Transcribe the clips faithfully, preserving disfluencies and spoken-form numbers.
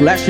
Flash.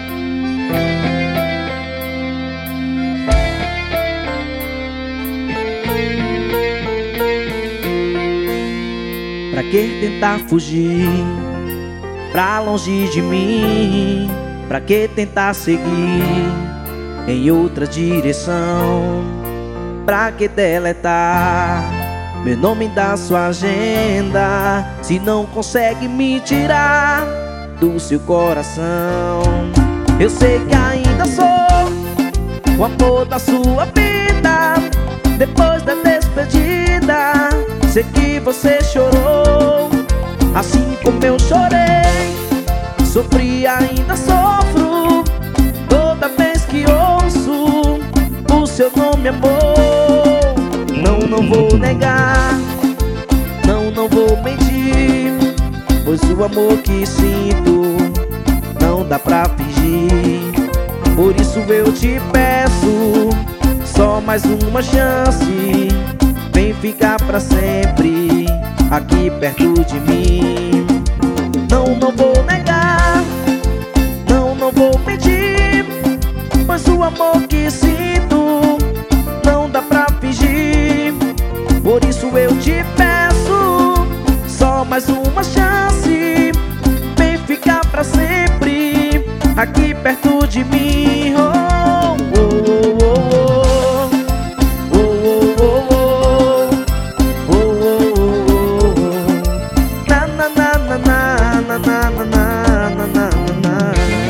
Pra que tentar fugir pra longe de mim? Pra que tentar seguir em outra direção? Pra que deletar meu nome da sua agenda se não consegue me tirar do seu coração? Eu sei que ainda sou o amor da sua vida. Depois da despedida, sei que você chorou, assim como eu chorei. Sofri, ainda sofro toda vez que ouço o seu nome, amor. Não, não vou negar, não, não vou mentir, pois o amor que sinto não dá pra fingir. Por isso eu te peço só mais uma chance. Vem ficar pra sempre aqui perto de mim. Não, não vou negar, não, não vou mentir, pois o amor que sinto não dá pra fingir. Por isso eu te peço só mais uma chance. Vem ficar pra sempre aqui perto de mim. Oh, oh, oh, oh, oh, oh, oh, oh, oh, oh. Na, na, na, na, na, na, na, na, na, na, na.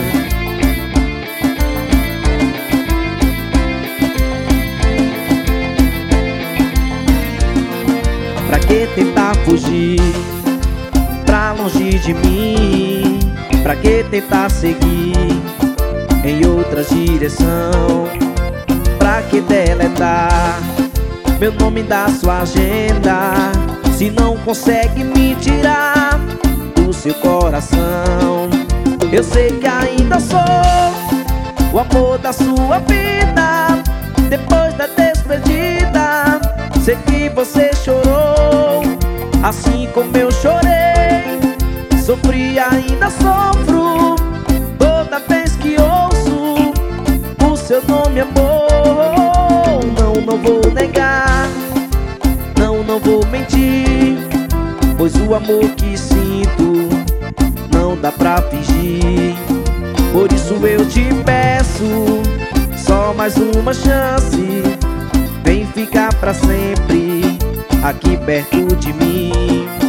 Pra que tentar fugir pra longe de mim? Pra que tentar seguir em outra direção? Pra que deletar meu nome da sua agenda se não consegue me tirar do seu coração? Eu sei que ainda sou o amor da sua vida. Depois da despedida, sei que você chorou, assim como eu chorei. Sofri, ainda sofro toda vez que ouço o seu nome, amor. Não, não vou negar, não, não vou mentir, pois o amor que sinto não dá pra fingir. Por isso eu te peço só mais uma chance. Vem ficar pra sempre aqui perto de mim.